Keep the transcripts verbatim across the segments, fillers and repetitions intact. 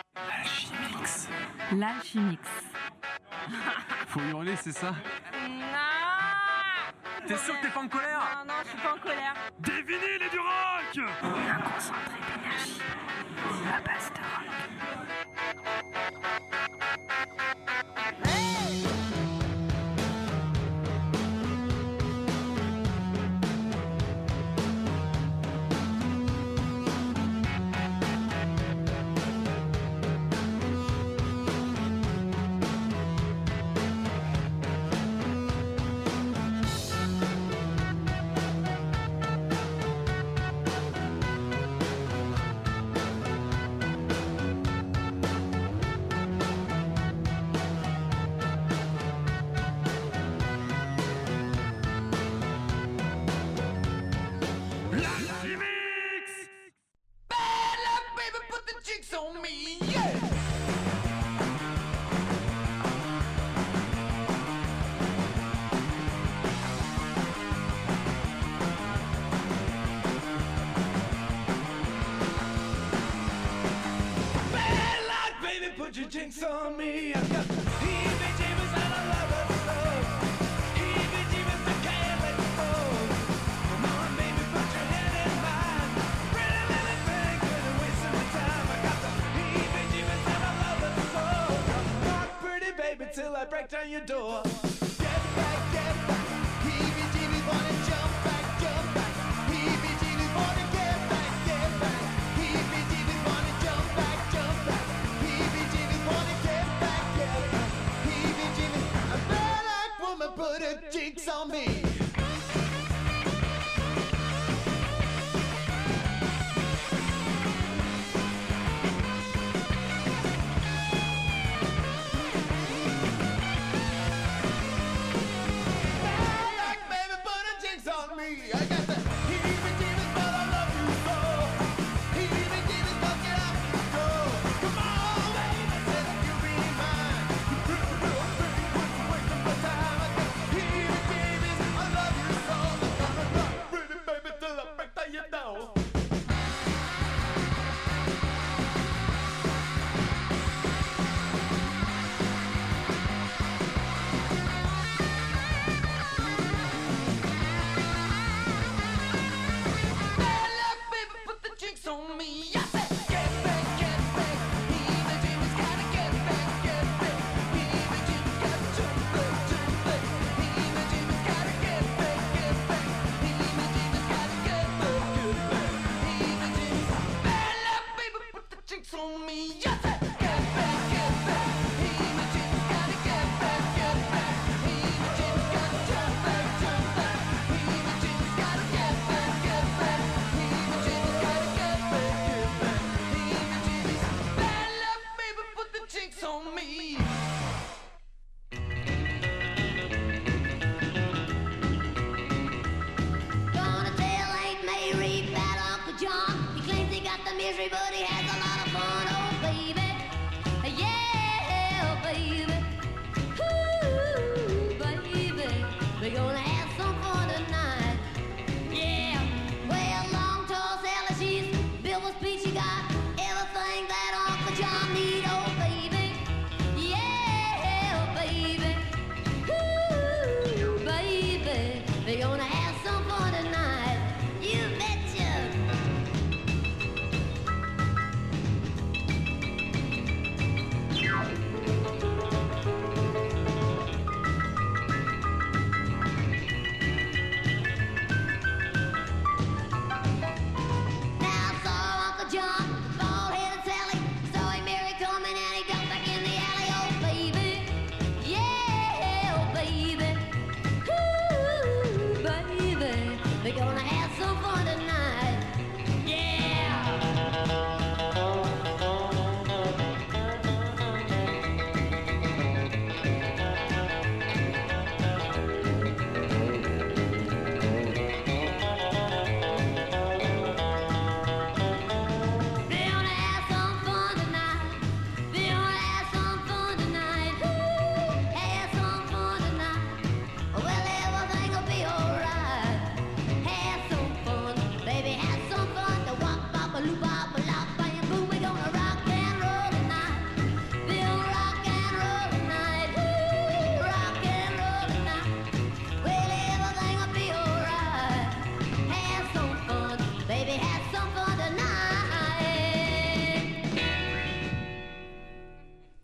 L'Alchimix. L'Alchimix. Faut hurler, c'est ça? Non. T'es sûr que t'es pas en colère? Non, non, je suis pas en colère. Des vinyles et du rock! Un concentré d'énergie à base de rock. Put your jinx on me. I've got heebie-jeebies and I love it so. Heebie-jeebies, I can't let go. Come on, baby, put your head in mine. Pretty little thing, couldn't waste my time. I got the heebie-jeebies and I love it so. Rock pretty baby till I break down your door. Get back, get back. Heebie-jeebies wanna jump back, jump back. Heebie-jeebies wanna get back, get back. Heebie-jeebies wanna jump back, jump back. Wanna get back, get back. Heebie-jeebies, a bad-eyed woman put her jinx on me. Bad-eyed baby put her jinx on me. I got the heebie-jeebies, but I love you so. Heebie-jeebies, but get out the door. Come on, baby, said that you'll be mine. You pretty little thing, quit wasting my time. I got heebie-jeebies, I love you so. I'm gonna rock pretty baby till I break down your door. On me, I said, get back, get back. Heebie-jeebies gotta get back, get back. Heebie-jeebies gotta jump back, jump back. Heebie-jeebies gotta get back, get back. Heebie-jeebies gotta get back, get back. Heebie-jeebies, bad luck, baby, put the jinx on me. I said, get back, get back. Heebie-jeebies gotta get back, get back. Heebie-jeebies gotta jump back, jump back. Heebie-jeebies gotta get back, get back. Heebie-jeebies gotta get back, get back. Heebie-jeebies, bad luck, baby, put the jinx on me. Gonna tell Aunt Mary about Uncle John. He claims he got the misery, but he has a lot of fun. Oh, baby.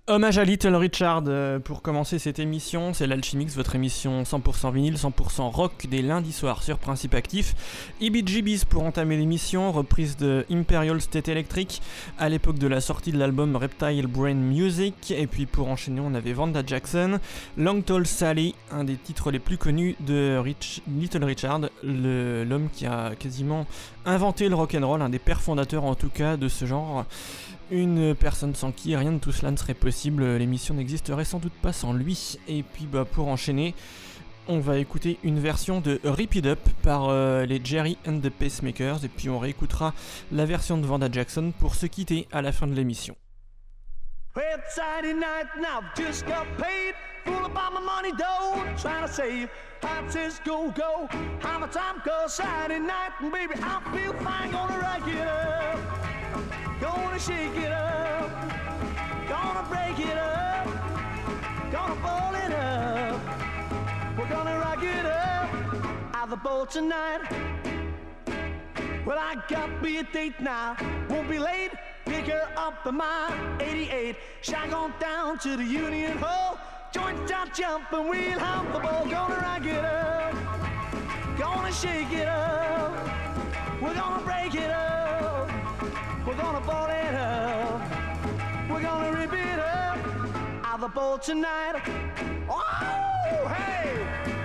Hommage à Little Richard euh, pour commencer cette émission, c'est l'Alchimix, votre émission cent pour cent vinyle, cent pour cent rock des lundis soirs sur Principe Actif. E B G B's pour entamer l'émission, reprise de Imperial State Electric à l'époque de la sortie de l'album Reptile Brain Music, et puis pour enchaîner on avait Vanda Jackson, Long Tall Sally, un des titres les plus connus de Rich, Little Richard, le, l'homme qui a quasiment inventé le rock'n'roll, un des pères fondateurs en tout cas de ce genre. Une personne sans qui rien de tout cela ne serait possible, l'émission n'existerait sans doute pas sans lui. Et puis bah, pour enchaîner, on va écouter une version de Rip It Up par euh, les Jerry and the Pacemakers, et puis on réécoutera la version de Vanda Jackson pour se quitter à la fin de l'émission. Well, it's Saturday night now, just got paid. Full about my money, dough, trying to save. Time says go, go. How my time goes Saturday night, and baby, I feel fine, gonna rock it up. Gonna shake it up. Gonna break it up. Gonna ball it up. We're gonna rock it up. Out the boat tonight. Well, I got me a date now. Won't be late. Pick her up in my eighty-eight. Shag on down to the Union Hall. Joint start jumping, we'll have the ball. Gonna rock it up. Gonna shake it up. We're gonna break it up. We're gonna ball it up. We're gonna rip it up. Out the ball tonight. Oh, hey!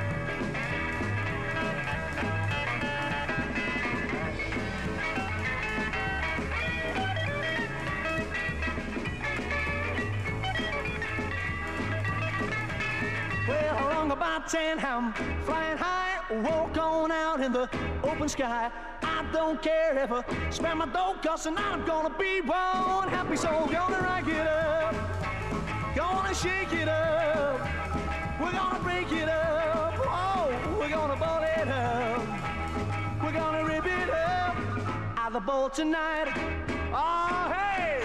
Well, along about ten, I'm flying high, walk on out in the open sky. I don't care if I spend my dough, cause tonight I'm gonna be one happy soul. Gonna rock it up, gonna shake it up, we're gonna break it up, oh, we're gonna ball it up, we're gonna rip it up, out the ball tonight, oh hey!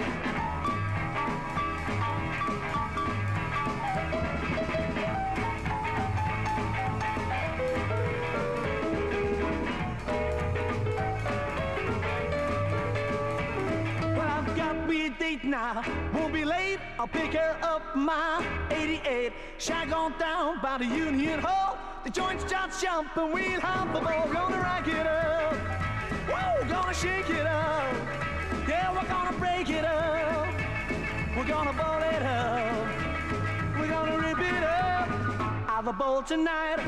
Date now, won't be late. I'll pick her up my eighty-eight. Shag on down by the Union Hall. The joint starts jumping, we'll have the ball. Gonna rock it up, whoa, gonna shake it up. Yeah, we're gonna break it up. We're gonna ball it up. We're gonna rip it up. Out the ball tonight.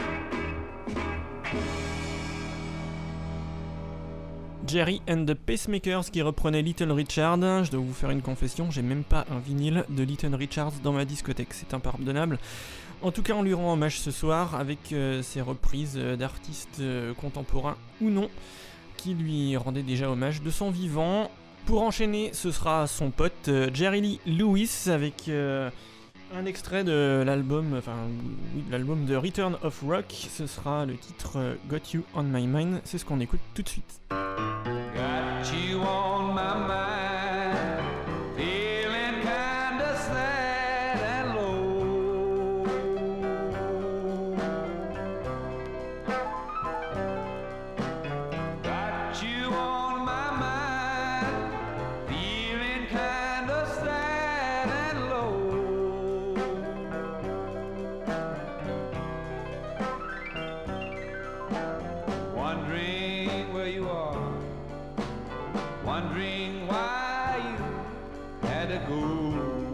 Jerry and the Pacemakers qui reprenait Little Richard. Je dois vous faire une confession, j'ai même pas un vinyle de Little Richard dans ma discothèque, c'est impardonnable. En tout cas, on lui rend hommage ce soir avec euh, ses reprises euh, d'artistes euh, contemporains ou non qui lui rendaient déjà hommage de son vivant. Pour enchaîner, ce sera son pote euh, Jerry Lee Lewis avec euh, un extrait de l'album, enfin oui, l'album de Return of Rock. Ce sera le titre euh, Got You on My Mind. C'est ce qu'on écoute tout de suite. Got you on my mind, feeling kinda sad and low. Got you on my mind, feeling kinda sad and low. Wondering where you are, wondering why you had to go.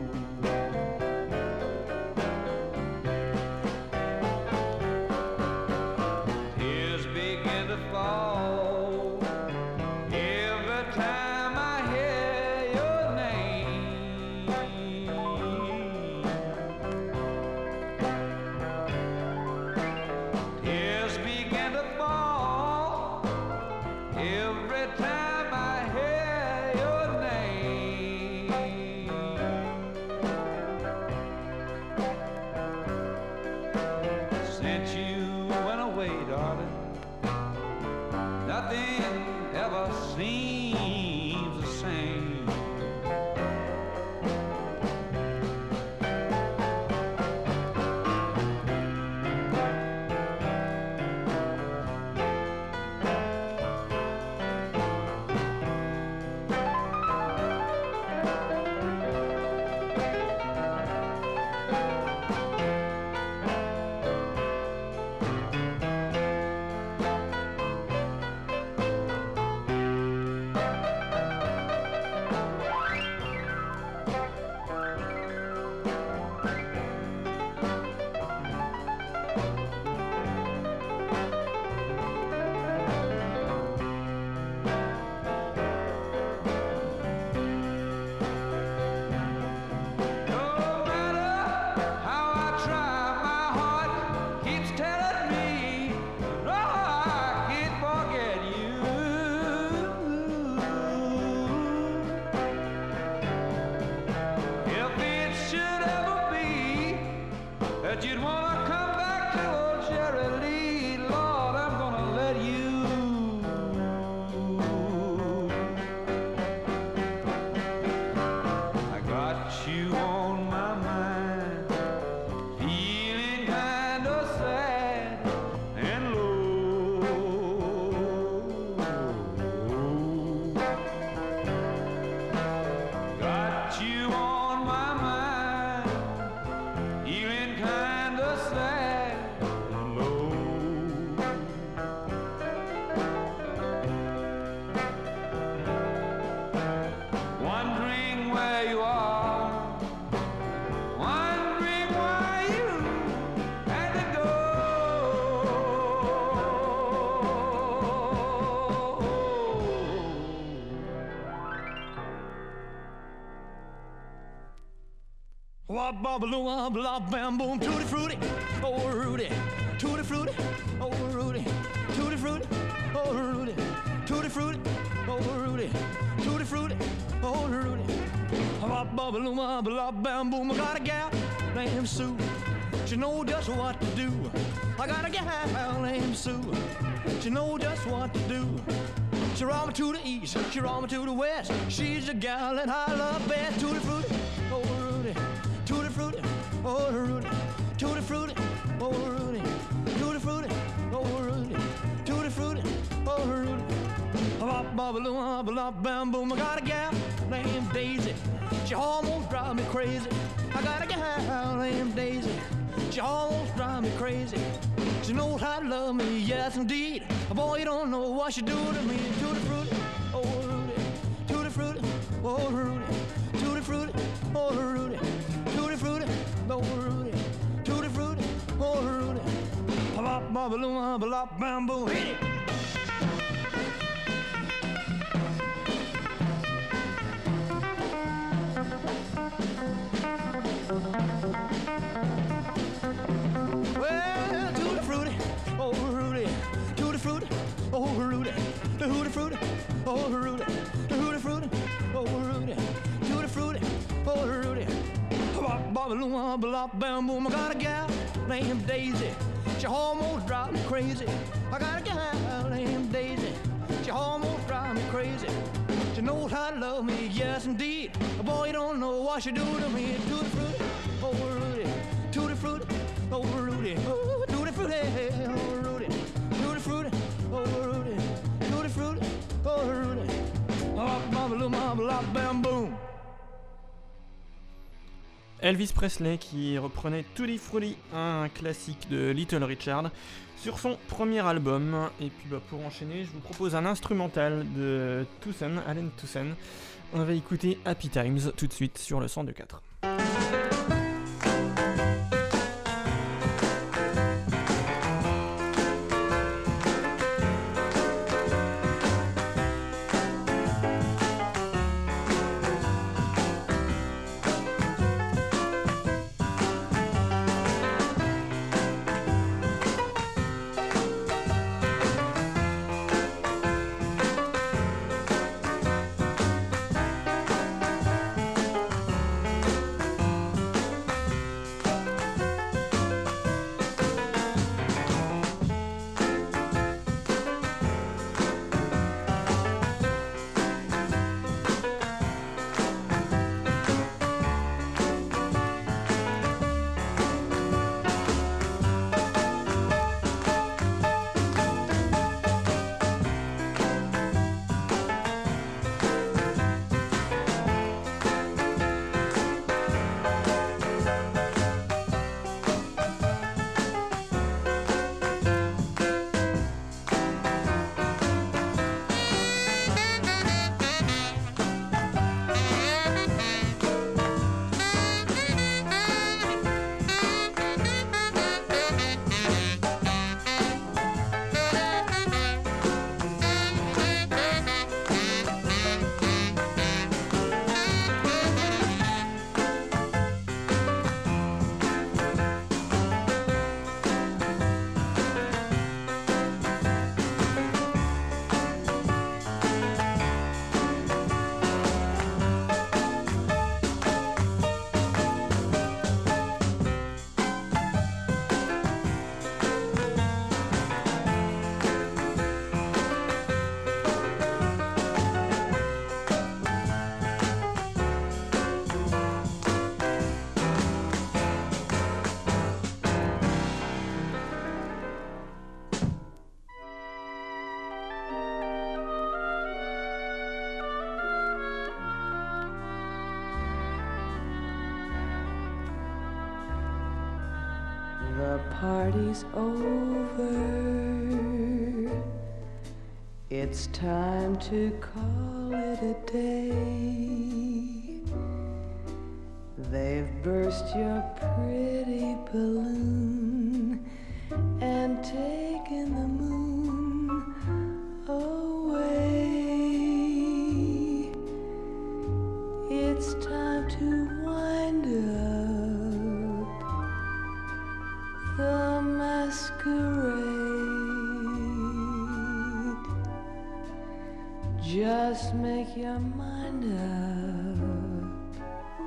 Tears begin to fall every time I hear your name. Tears begin to fall every time I hear your name. Wop bobble wop blah bam boom tutti frutti, oh Rudy, tutti frutti, oh Rudy, tutti frutti, oh Rudy, tutti frutti, oh Rudy, tutti frutti, oh Rudy. Wop bobble wop blah bam boom. I got a gal named Sue, she know just what to do. I got a gal named Sue, she know just what to do. She roll me to the east, she roll me to the west. She's the gal that I love best. Tutti frutti, oh Rudy. Tutti frutti, oh Rudy, tutti frutti, oh Rudy, tutti frutti, oh Rudy, tutti frutti, oh Rudy. Bop bop bop bop bam boom. I got a gal named Daisy, she almost drives me crazy. I got a gal named Daisy, she almost drives me crazy. She knows how to love me, yes indeed. Boy, you don't know what she do to me. Tutti frutti, oh Rudy, tutti frutti, oh Rudy, tutti frutti, oh Rudy. Tutti frutti, oh Rudy, tutti frutti, oh Rudy. Bop bop bop bop bam boom. Hit it. Well, tutti frutti, oh Rudy, tutti frutti, oh Rudy, the tutti frutti, oh Rudy, the tutti frutti, oh Rudy, tutti frutti, oh Rudy. Bop bop bam boom. I got a gal named Daisy, she almost drives me crazy. I got a gal named Daisy, she almost drives me crazy. She knows how to love me, yes indeed. Boy, you don't know what she do to me. Tutti frutti, oh Rudy, tutti frutti, oh Rudy, oh tutti frutti, oh Rudy, tutti frutti, oh Rudy, tutti frutti, oh Rudy. Bop bop bop bam boom. Elvis Presley qui reprenait Tutti Frutti, un classique de Little Richard, sur son premier album. Et puis bah, pour enchaîner, je vous propose un instrumental de Toussaint, Allen Toussaint. On va écouter Happy Times tout de suite sur le cent deux point quatre. The party's over. It's time to call it a day. They've burst your pretty balloon and taken the moon away. It's time to wind up the masquerade. Just make your mind up.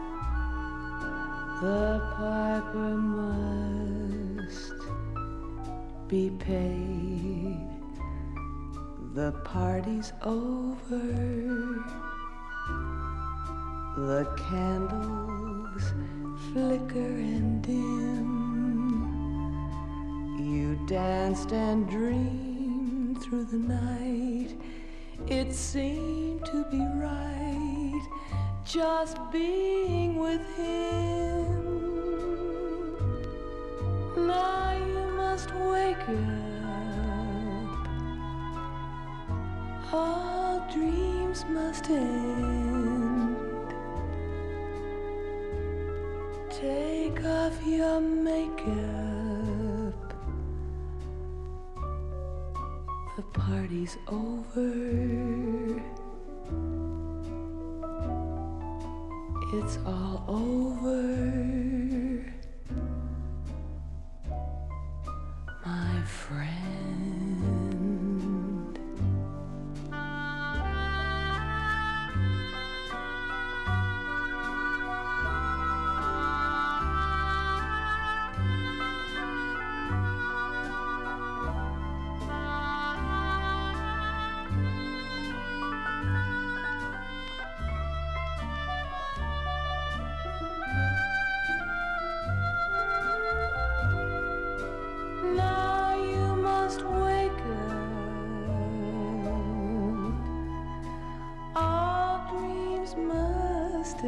The piper must be paid. The party's over. The candles flicker and dim. You danced and dreamed through the night. It seemed to be right, just being with him. Now you must wake up. All dreams must end. Take off your makeup. The party's over. It's all over. My friend. Now you must wake up. All dreams must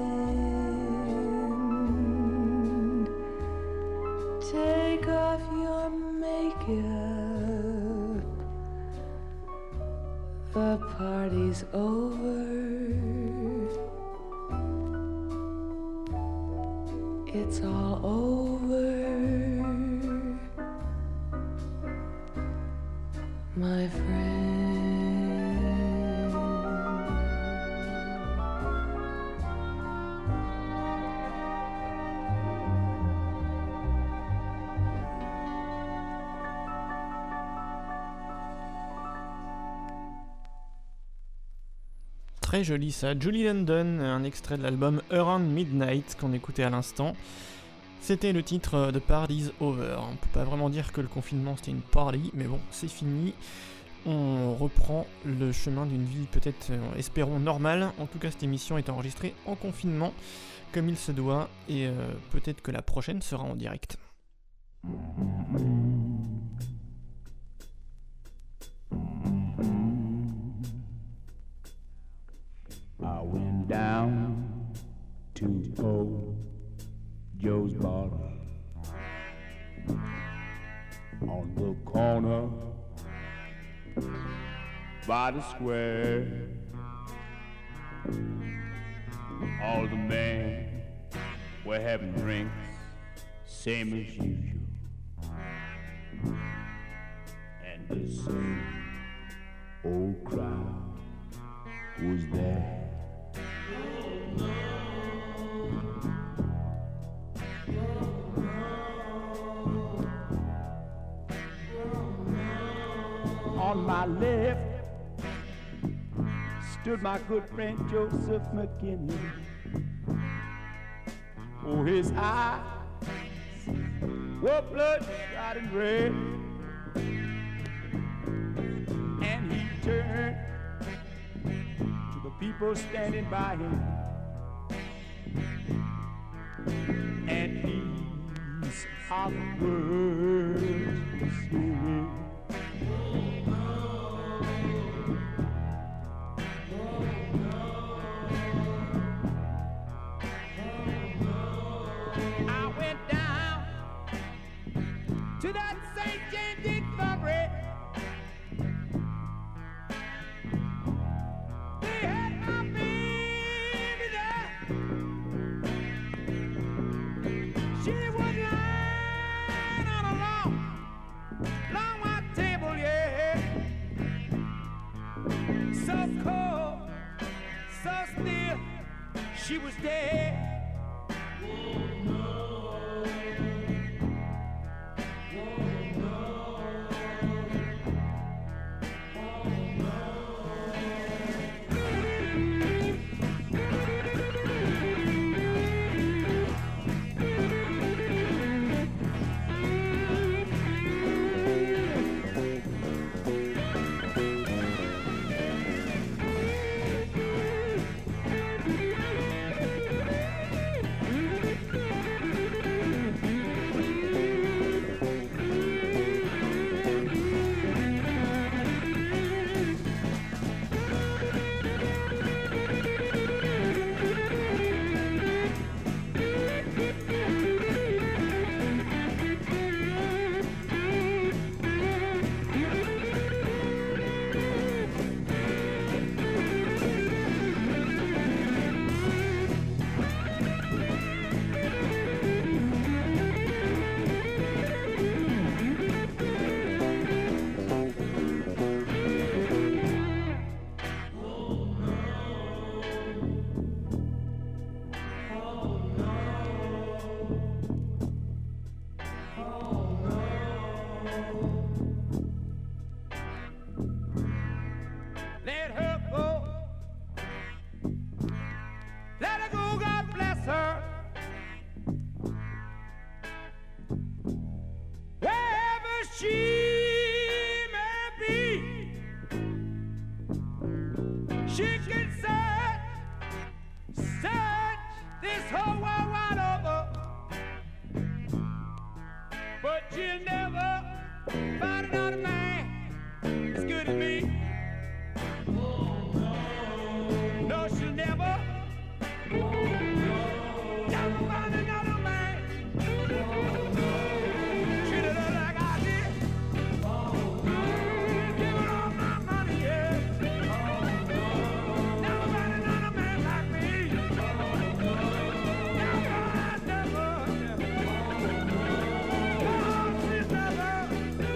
end. Take off your makeup. The party's over. It's all over. My friend. Très joli ça, Julie London, un extrait de l'album Around Midnight qu'on écoutait à l'instant. C'était le titre de Party's Over. On peut pas vraiment dire que le confinement c'était une party, mais bon, c'est fini. On reprend le chemin d'une vie peut-être, euh, espérons, normale. En tout cas, cette émission est enregistrée en confinement, comme il se doit, et euh, peut-être que la prochaine sera en direct. I went down to old Joe's bar on the corner by the square. All the men were having drinks, same as usual, and the same old crowd was there. On my left stood my good friend Joseph McKinley. Oh, his eyes were bloodshot and red, and he turned to the people standing by him, and these are the words he said. she was dead. Let her go. Let her go, God bless her. Wherever she may be, she can search, search this whole world wide over, but she'll never find another man as good as me. No, she'll never, never find another man treated her like I did. Giving all my money, yeah. Never find another man like me. Never, never, never. No, she's never,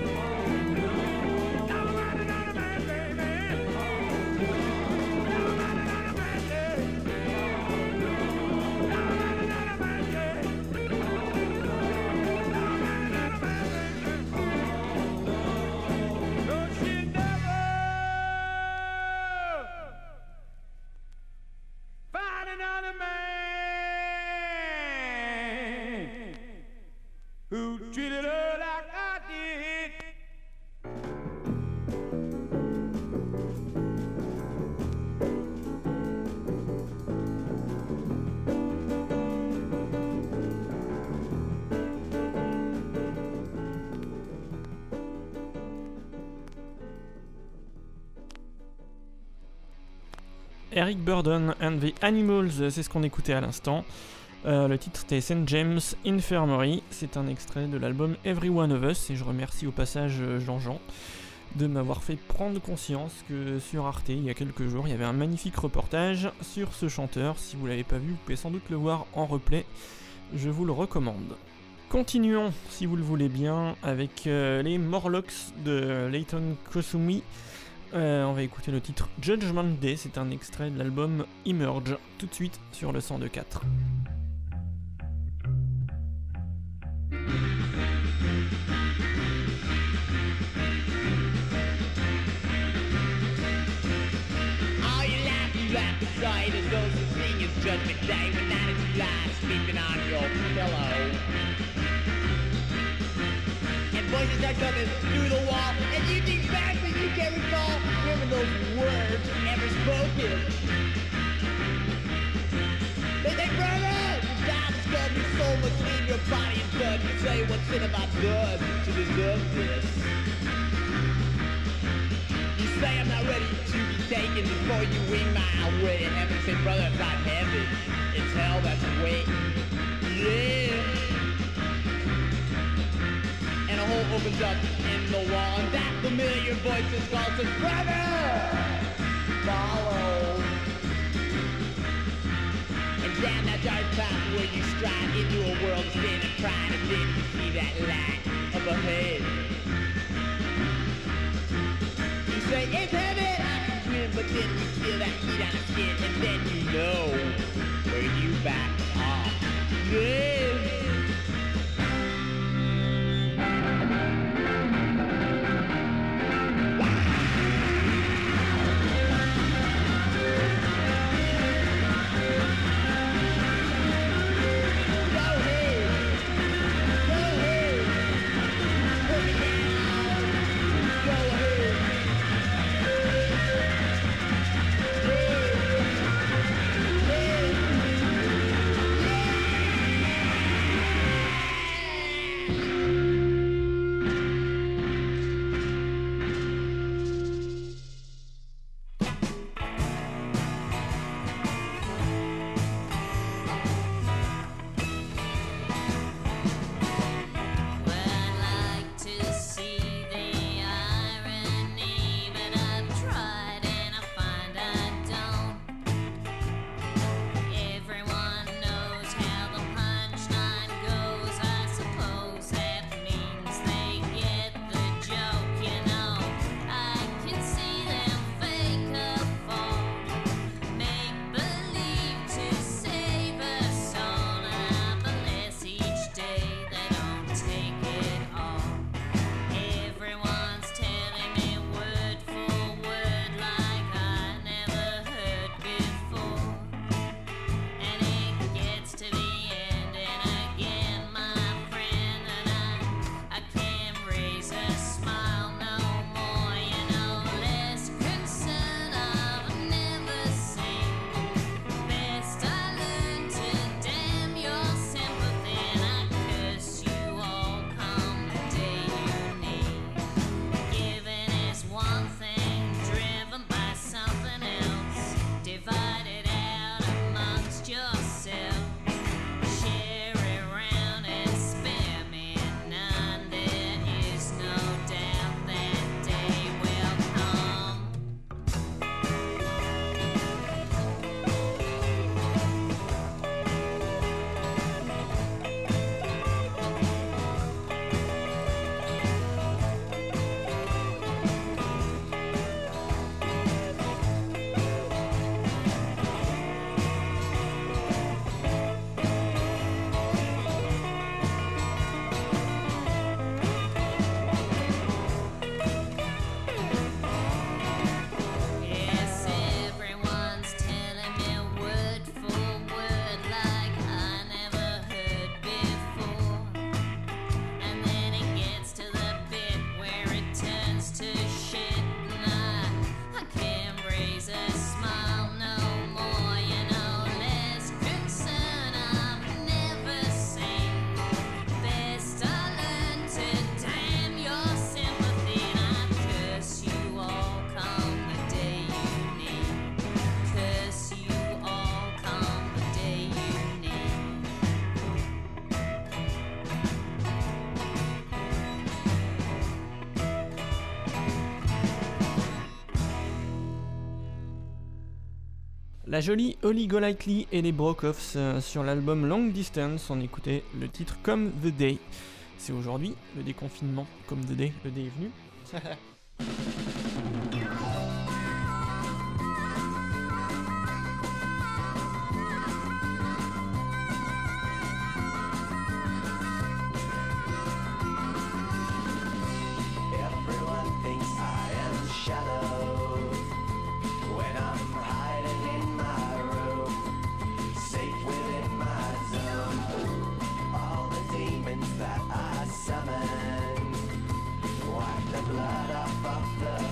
never find another man, baby. Never find another man, yeah. Never find another man, yeah. Never find another man, baby. No, she'll never find another man who treated her like I did. Eric Burdon and the Animals, c'est ce qu'on écoutait à l'instant. Euh, le titre c'était Saint James Infirmary, c'est un extrait de l'album Every One of Us, et je remercie au passage Jean-Jean de m'avoir fait prendre conscience que sur Arte, il y a quelques jours, il y avait un magnifique reportage sur ce chanteur. Si vous l'avez pas vu, vous pouvez sans doute le voir en replay, je vous le recommande. Continuons, si vous le voulez bien, avec euh, les Morlocks de Leighton Kosumi. Euh, on va écouter le titre Judgment Day, c'est un extrait de l'album Emerge, tout de suite sur le cent deux point quatre. All you laugh, you laugh aside as those who sing is Judgment Day when that is lies sleeping on your pillow. And voices are coming through the wall, and you think back but you can't recall hearing those words ever spoken. They say, brother, your God is gonna be so much in your body and blood. You say what sin have I done to deserve this? You say I'm not ready to be taken before you wing my way to heaven. Say, brother, it's not heaven, it's hell that's waiting. Yeah. And a hole opens up in the wall, and that familiar voice is called, says, brother, follow. And down that dark path where you stride into a world of sin and pride, and then you see that light up ahead. You say, it's heaven, I can swim, but then you feel that heat on the skin, and then you know where you back off. Yeah. La jolie Holly Golightly et les Brokoffs euh, sur l'album Long Distance, on écoutait le titre Come the Day. C'est aujourd'hui le déconfinement, Come the Day, le day est venu. Everyone thinks I am the shadow when I'm hiding in my room, safe within my zone. All the demons that I summon, wipe the blood off of the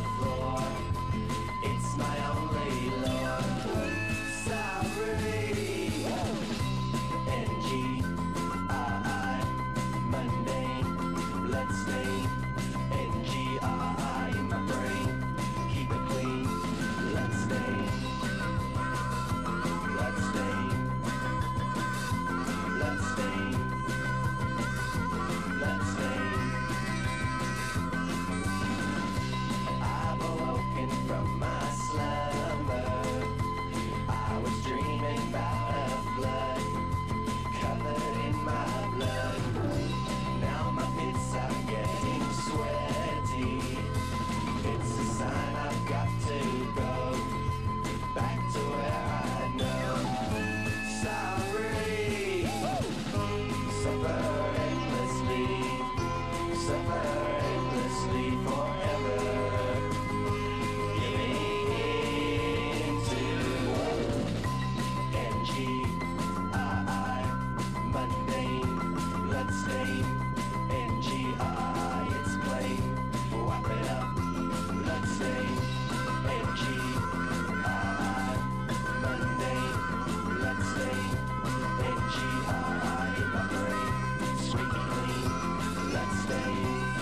Bloodstain, N G R I, it's plain. Wipe it up, bloodstain, N G R I. Mundane, bloodstain, N G R I in my brain. Sweet and clean, bloodstain,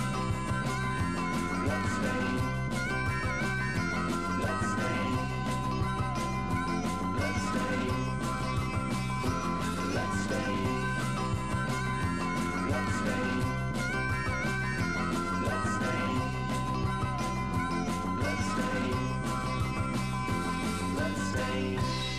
bloodstain, bloodstain, bloodstain, bloodstain, bloodstain, bloodstain, bloodstain, bloodstain.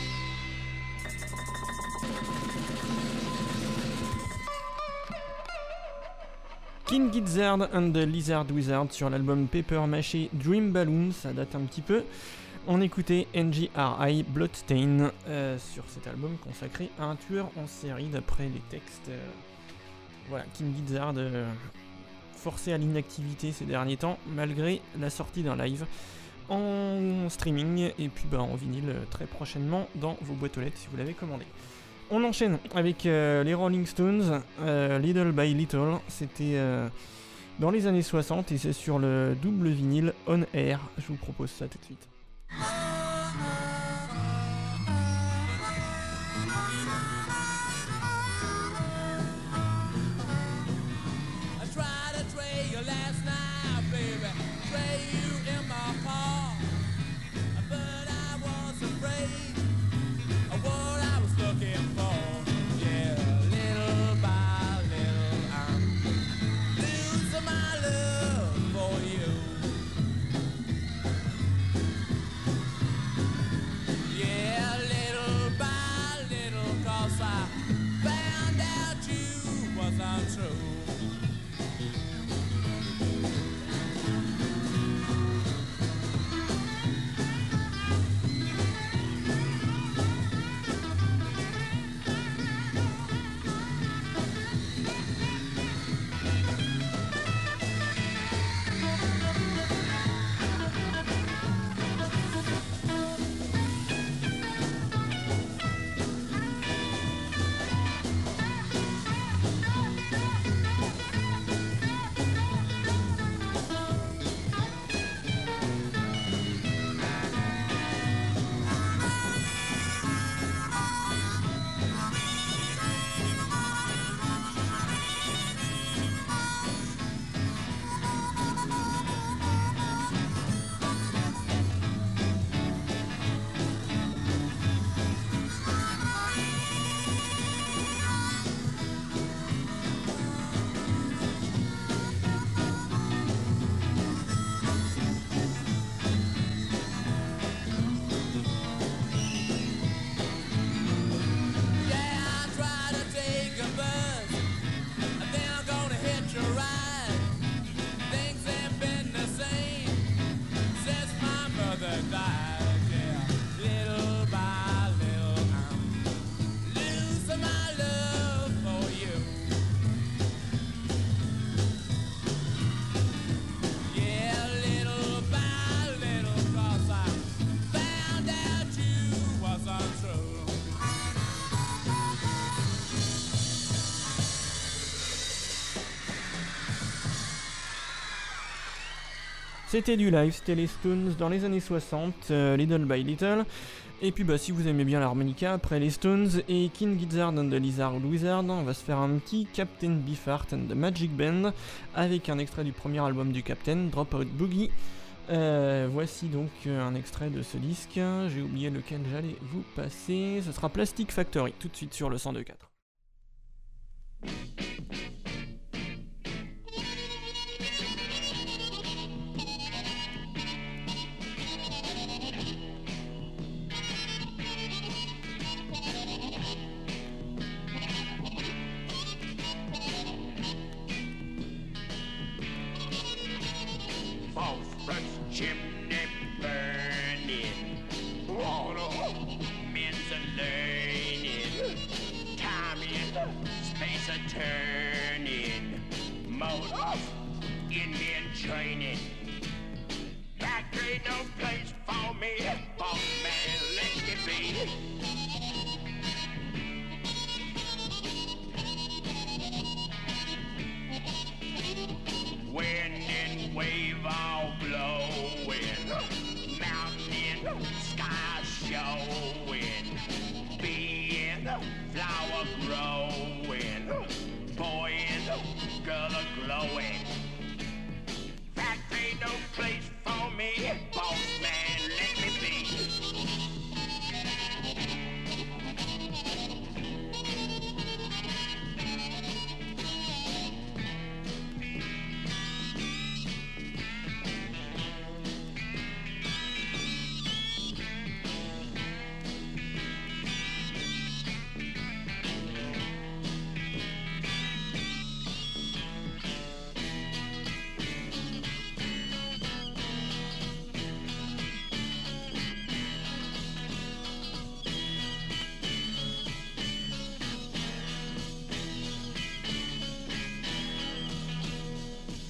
King Gizzard and the Lizard Wizard sur l'album Paper Maché Dream Balloon, ça date un petit peu. On écoutait N G R I Bloodstain euh, sur cet album consacré à un tueur en série d'après les textes. Euh, voilà, King Gizzard euh, forcé à l'inactivité ces derniers temps malgré la sortie d'un live en streaming et puis bah, en vinyle euh, très prochainement dans vos boîtes aux lettres si vous l'avez commandé. On enchaîne avec euh, les Rolling Stones, euh, Little by Little, c'était euh, dans les années soixante et c'est sur le double vinyle On Air, je vous propose ça tout de suite. I tried to trade you last night, baby. Trade you in my car. But I was afraid of what I was looking for. Yeah, little by little, I'm losing my love for you. Yeah, little by little, 'cause I found out you was untrue. C'était du live, c'était les Stones dans les années soixante, euh, Little by Little. Et puis bah si vous aimez bien l'harmonica, après les Stones et King Gizzard and the Lizard Wizard, on va se faire un petit Captain Beefheart and the Magic Band avec un extrait du premier album du Captain, Dropout Boogie. Euh, voici donc un extrait de ce disque, j'ai oublié lequel j'allais vous passer, ce sera Plastic Factory, tout de suite sur le cent deux point quatre. Chimney burning, water, men's a learning, time in space a turning, motors, Indian training. Factory no place for me, boss man, let it be.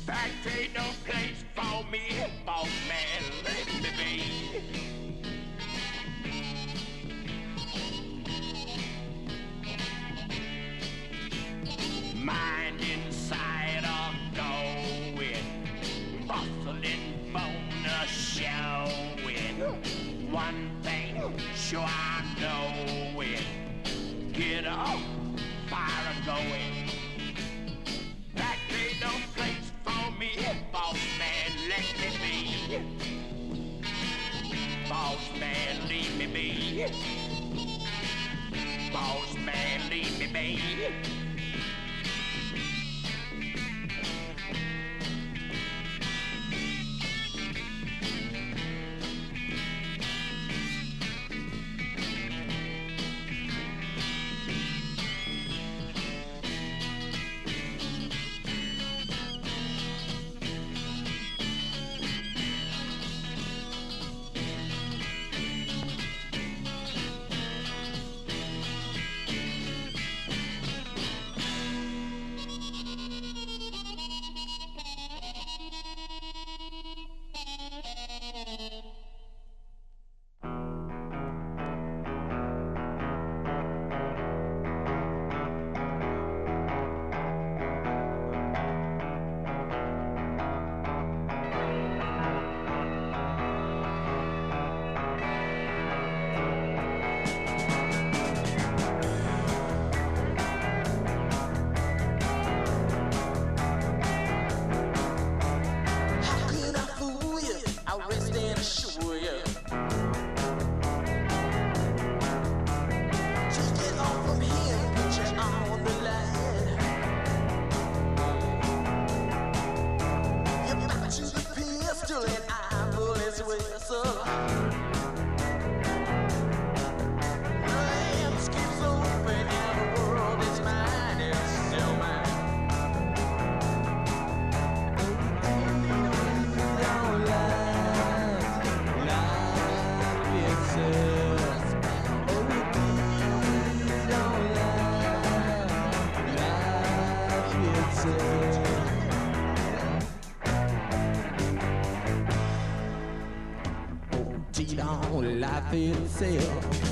Factory ain't no place for me, boss man, let me be. Mind inside of going, bustling bone a showing. One thing sure I know it, get up, fire a going. That ain't no place for me, boss man, let me be. Boss man, leave me be. Boss man, leave me be. Life itself.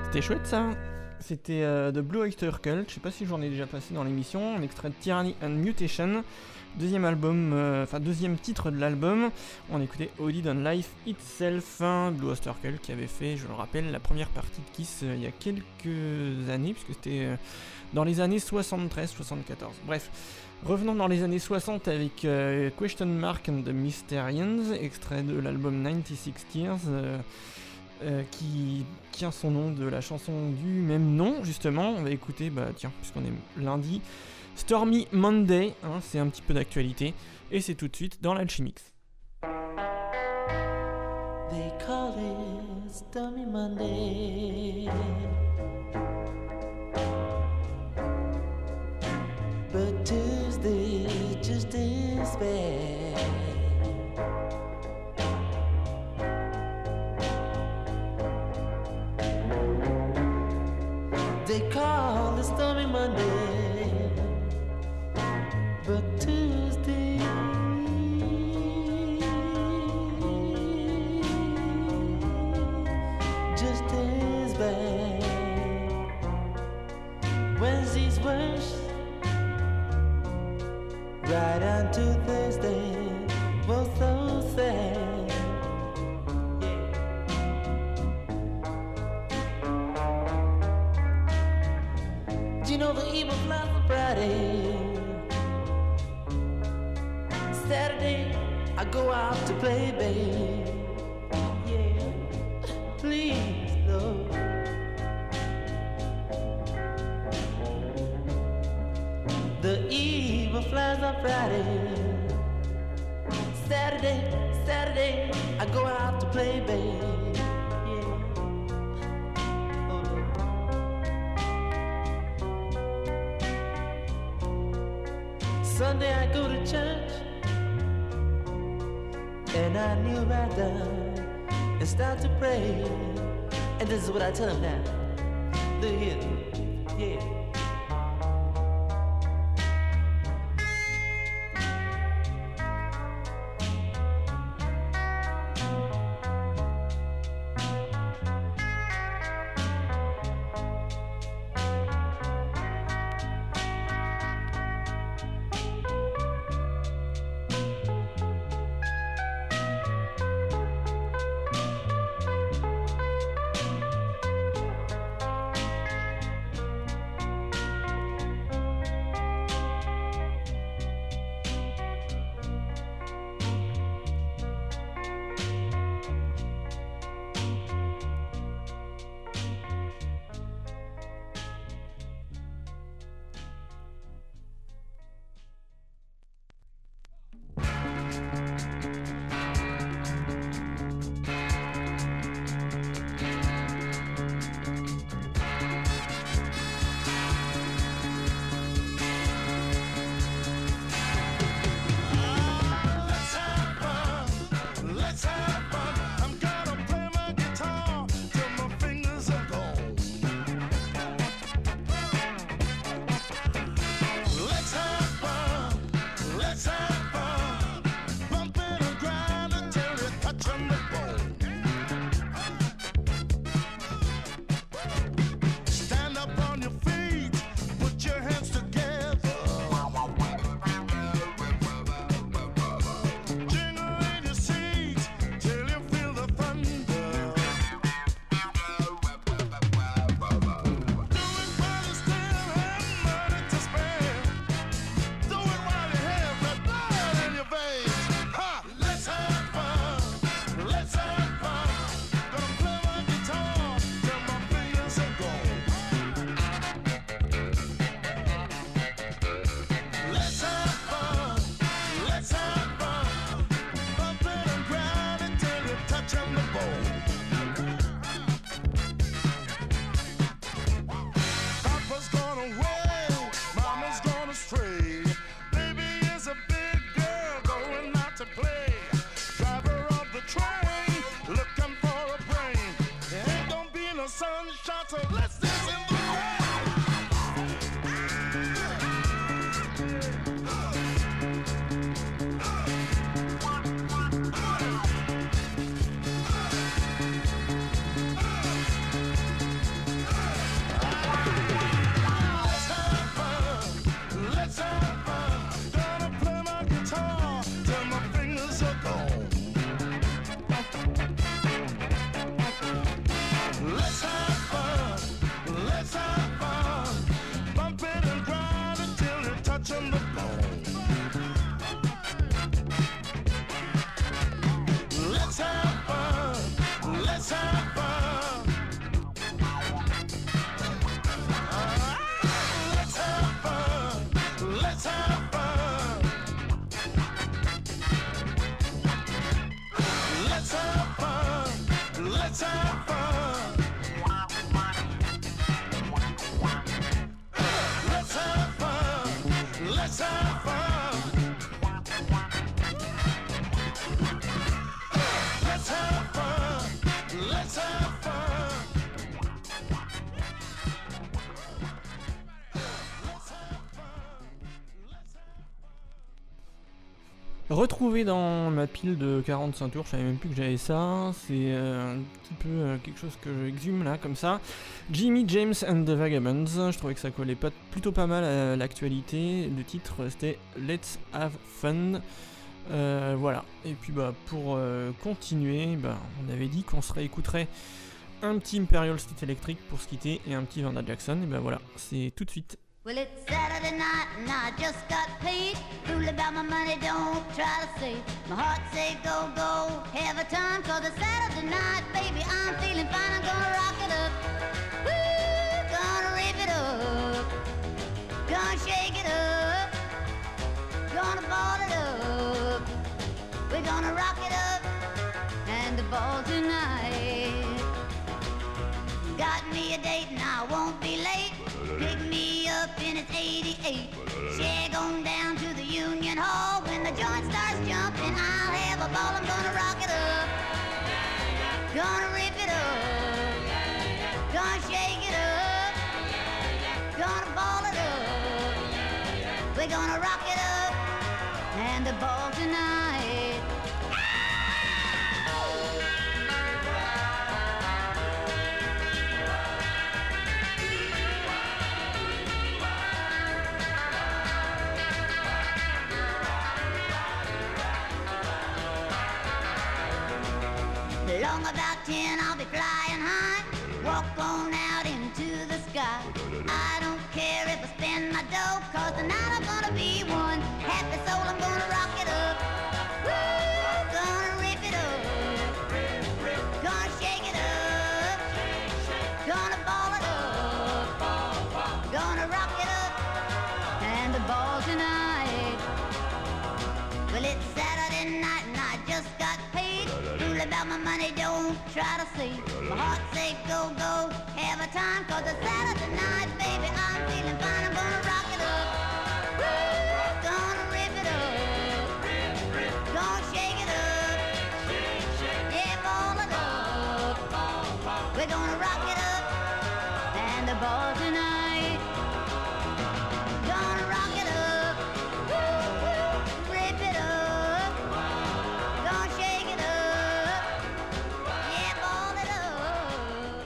C'était chouette ça. C'était euh, de Blue Oyster Cult, je sais pas si j'en ai déjà passé dans l'émission, un extrait de Tyranny and Mutation, deuxième album, euh, enfin deuxième titre de l'album. On écoutait Audit on Life Itself, hein, Blue Oyster Cult qui avait fait, je le rappelle, la première partie de Kiss euh, il y a quelques années, puisque c'était euh, dans les années soixante-treize soixante-quatorze. Bref, revenons dans les années soixante avec euh, Question Mark and the Mysterians, extrait de l'album ninety-six Tears. Euh, Euh, qui tient son nom de la chanson du même nom, justement. On va écouter, bah tiens, puisqu'on est lundi, Stormy Monday, hein, c'est un petit peu d'actualité, et c'est tout de suite dans l'Alchimix. They call it Stormy Monday, but Tuesday just as bad. They call it Stormy Monday, but Tuesday just as bad. Wednesday's worse, right on to Thursday, both so sad. You know the evil flies on Friday. Saturday I go out to play, babe. Yeah, please, Lord. The evil flies on Friday. Saturday, Saturday I go out to play, babe. Sunday I go to church and I kneel right down and start to pray. And this is what I tell them now. Look here, yeah. Retrouvé dans ma pile de quarante-cinq tours, je savais même plus que j'avais ça, c'est euh, un petit peu euh, quelque chose que j'exhume là, comme ça. Jimmy James and the Vagabonds, je trouvais que ça collait pas, plutôt pas mal à l'actualité. Le titre c'était Let's Have Fun. Euh, voilà, et puis bah pour euh, continuer, bah, on avait dit qu'on se réécouterait un petit Imperial State Electric pour se quitter et un petit Vanda Jackson, et bah voilà, c'est tout de suite. Well, it's Saturday night and I just got paid. Fool about my money, don't try to save. My heart say go, go, have a time. Cause it's Saturday night, baby, I'm feeling fine. I'm gonna rock it up. Woo, gonna rip it up. Gonna shake it up. Gonna ball it up. We're gonna rock it up. And the ball tonight. Got me a date and I won't be late. Pick me up in its eighty-eight. Shag on down to the Union Hall. When the joint starts jumping, I'll have a ball. I'm gonna rock it up. Gonna rip it up. Gonna shake it up. Gonna ball it up. We're gonna rock it up. And the ball tonight. Long about ten, I'll be flying high. Walk on out into the sky. I don't care if I spend my dough, cause tonight I'm gonna be one happy soul. I'm gonna rock it up. Woo, gonna rip it up. Gonna shake it up. Gonna ball it up. Gonna rock it up. And the ball tonight. Well, it's Saturday night and I just got paid. Fool about my money, don't try to see. My heart say go, go, have a time. Cause it's Saturday night, baby, I'm feeling fine. I'm gonna rock it up. Woo, gonna rip it up. Gonna shake it up. Yeah, ball it up. We're gonna rock it up. And the ball tonight. Gonna rock it up. Woo, rip it up. Gonna shake it up. Yeah, ball it up.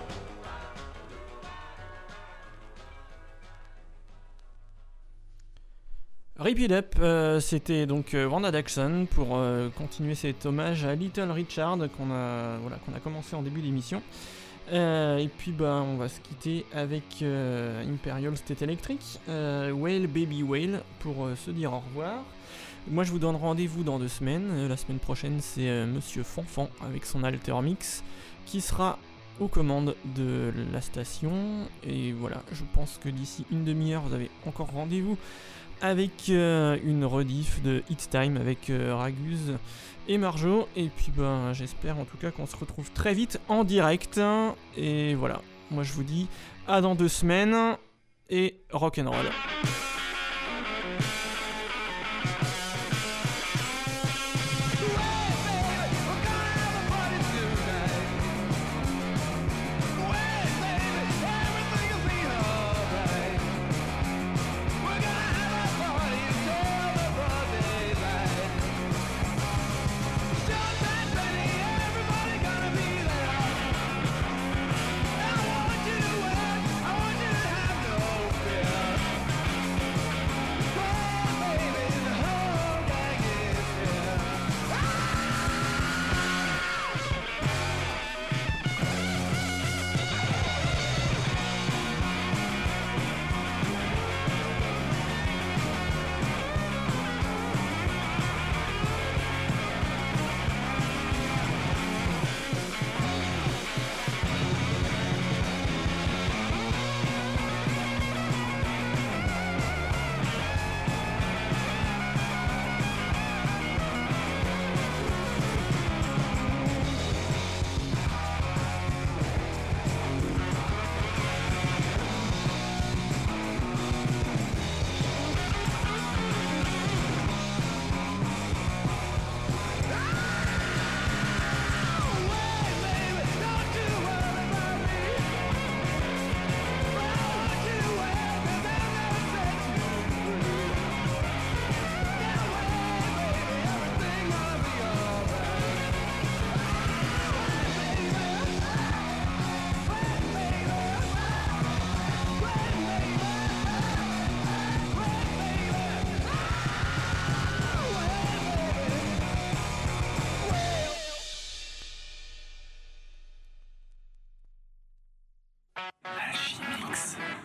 Rip It Up, euh, c'était donc euh, Vanda Jackson pour euh, continuer cet hommage à Little Richard qu'on a, voilà, qu'on a commencé en début d'émission. Euh, et puis bah, on va se quitter avec euh, Imperial State Electric, euh, Whale Baby Whale pour euh, se dire au revoir. Moi je vous donne rendez-vous dans deux semaines. Euh, la semaine prochaine c'est euh, Monsieur Fanfan avec son Alter Mix qui sera aux commandes de la station. Et voilà, je pense que d'ici une demi-heure vous avez encore rendez-vous avec euh, une rediff de Hit Time avec euh, Raguse et Marjo. Et puis ben j'espère en tout cas qu'on se retrouve très vite en direct. Et voilà, moi je vous dis à dans deux semaines et rock'n'roll. I want you to have no fear.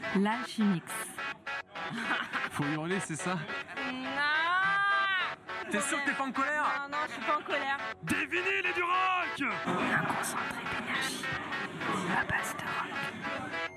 L'Alchimix. Faut hurler, c'est ça? Non. T'es sûr que t'es pas en colère? Non, non, je suis pas en colère. Des vinyles et du rock! Un concentré d'énergie. La base de rock.